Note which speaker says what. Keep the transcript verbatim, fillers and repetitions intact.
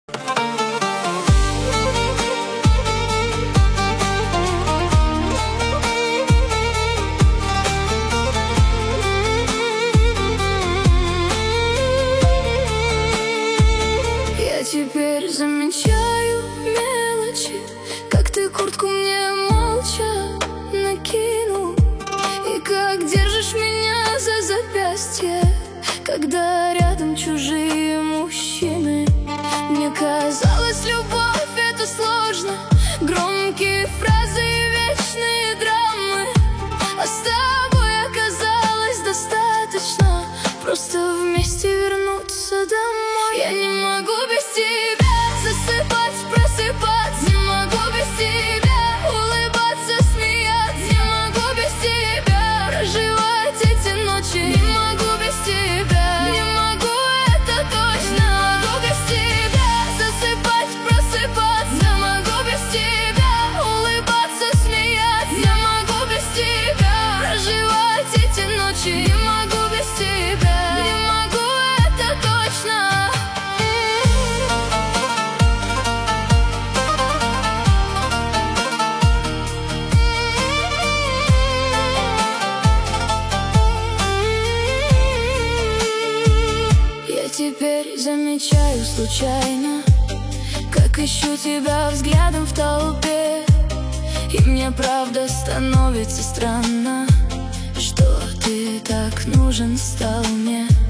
Speaker 1: Я теперь замечаю мелочи, как ты куртку мне молча накинул, и как держишь меня за запястье, когда рядом чужие мужчины. Мне казалось, любовь — это сложно, громкие фразы и вечные драмы, а с тобой оказалось достаточно просто вместе вернуться домой. Я не могу без тебя засыпать, просыпаться, не могу без тебя улыбаться, смеяться, не могу без тебя проживать эти ночи, не могу без тебя, не могу, это точно. Не могу без тебя засыпать, просыпаться, не могу без тебя улыбаться, смеяться, не могу без тебя проживать эти ночи, не могу без тебя, не могу, это точно. Я теперь замечаю случайно, как ищу тебя взглядом в толпе, и мне правда становится странно, что ты так нужен стал мне.